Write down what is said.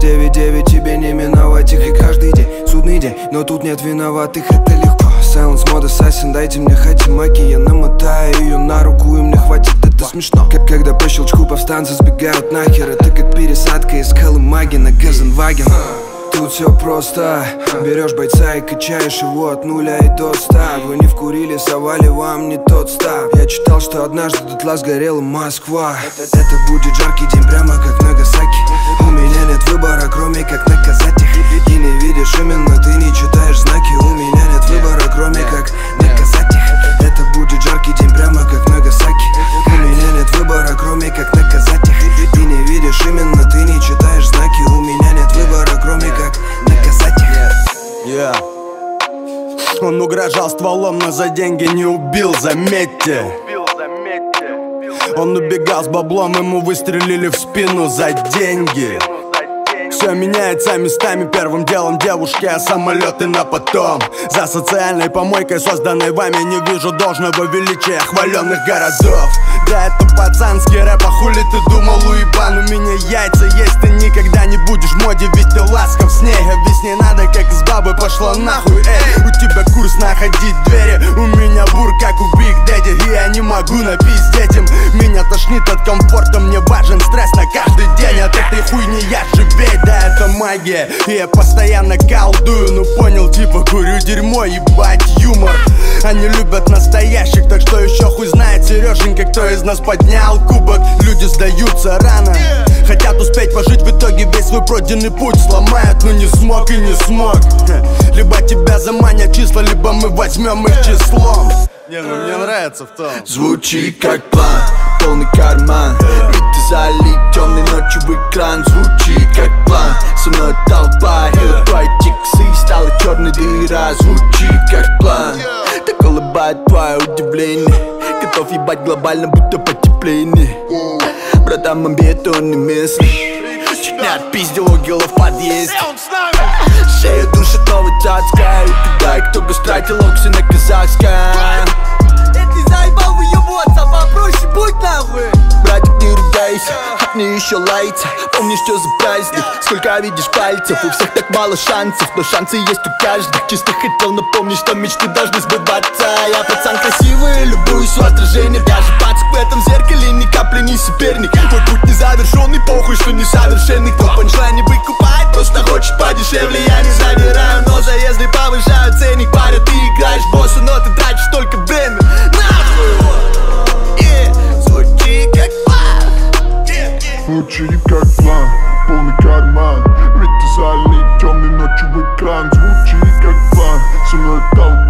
9-9, тебе не миновать их. И каждый день судный день, но тут нет виноватых, это легко. Silence мод ассасин, дайте мне хатимаки. Я намотаю ее на руку, и мне хватит, это смешно. Как когда по щелчку повстанцы сбегают нахер. Это как пересадка из Колымаги на Газенваген. Тут все просто. Берешь бойца и качаешь его от 0 и до 100. Вы не вкурили, совали вам не тот став. Я читал, что однажды дотла сгорела Москва. Это будет жаркий день, прямо как Нагасаки. У меня нет выбора, кроме как наказать их. И не видишь именно, ты не читаешь знаки. У меня нет выбора, кроме как наказать их. Это будет жаркий день, прямо как Нагасаки. У меня нет выбора, кроме как наказать их. И не видишь именно, ты не читаешь знаки. У меня нет выбора, кроме как наказать их. Он угрожал стволом, но за деньги не убил, заметьте. Он убегал с баблом, ему выстрелили в спину за деньги. Все меняется местами, первым делом девушки, а самолеты на потом. За социальной помойкой, созданной вами, не вижу должного величия хваленных городов. Да это пацанский рэп, а хули ты думал, уебан? У меня яйца есть, ты никогда не будешь в моде, ведь ты ласков с ней. Объясни надо, как из бабы пошла нахуй, эй. У тебя курс находить двери, у меня бур, как у Биг Дэдди. И я не могу напиздеть им, меня тошнит от комфорта, мне важен стресс на каждый день. От этой хуйни я живей, да это магия. И я постоянно колдую, ну понял, типа курю дерьмо, ебать юмор. Они любят настоящих, так что еще хуй знает Сереженька, кто из нас поднял кубок. Люди сдаются рано, хотят успеть пожить, в итоге весь свой пройденный путь сломают, но не смог и не смог. Либо тебя заманят числа, либо мы возьмем их числом. Не, ну мне нравится в том. Звучит как план, полный карман. Ведь ты залит темной ночью в экран. Звучит как план, со мной толпа. И твои тиксы стала черной дыра. Звучит как план, так улыбает твое удивление. Готов ебать глобально, будто потепление. Братан, бетонные мысли чуть не отпиздил угол в подъезде. Шея душит новый цацкая. Упидай, кто гастратил окси на казахском. Ты заебал выебываться, попроще будь нахуй. Братик, не ругайся, мне еще лайца. Помнишь, что за праздник, сколько видишь пальцев. У всех так мало шансов, но шансы есть у каждых. Чисто хотел напомнить, что мечты должны сбываться. Я пацан красивый, любуюсь у отражения. Даже пацак в этом зеркале ни капли не соперник. Мой путь незавершенный, похуй, что несовершенный. Кто панчлайн не выкупает, просто хочет подешевле. Я не задираю, но заезды повышают ценник. Паря, ты играешь босса, но ты тратишь только время. Звучит как план, звучит как план, полный карман. Ведь ты залит темной ночью в экран. Звучит как план, со мной толпа.